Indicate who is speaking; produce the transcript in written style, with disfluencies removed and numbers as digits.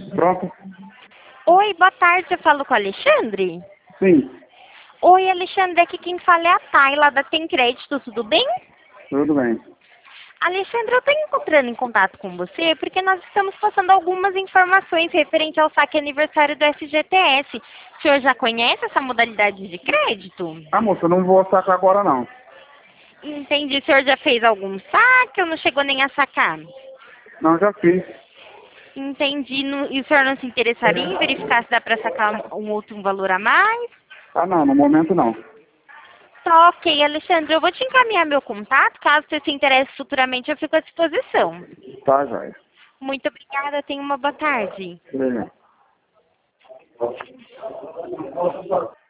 Speaker 1: Pronto?
Speaker 2: Oi, boa tarde, eu falo com o Alexandre?
Speaker 1: Sim,
Speaker 2: Oi, Alexandre, aqui quem fala é a Tayla da Tem Crédito, tudo bem?
Speaker 1: tudo bem.
Speaker 2: Alexandre, eu estou entrando em contato com você porque nós estamos passando algumas informações referente ao saque aniversário do FGTS. O senhor já conhece essa modalidade de crédito?
Speaker 1: Ah, moça, eu não vou sacar agora não.
Speaker 2: Entendi, o senhor já fez algum saque ou não chegou nem a sacar?
Speaker 1: Não, já fiz.
Speaker 2: Entendi, e o senhor não se interessaria em verificar se dá para sacar um valor a mais?
Speaker 1: Ah, não, no momento não.
Speaker 2: Tá ok, Alexandre, eu vou te encaminhar meu contato, caso você se interesse futuramente, eu fico à disposição.
Speaker 1: Tá, joia.
Speaker 2: Muito obrigada, tenha uma boa tarde.
Speaker 1: Beleza.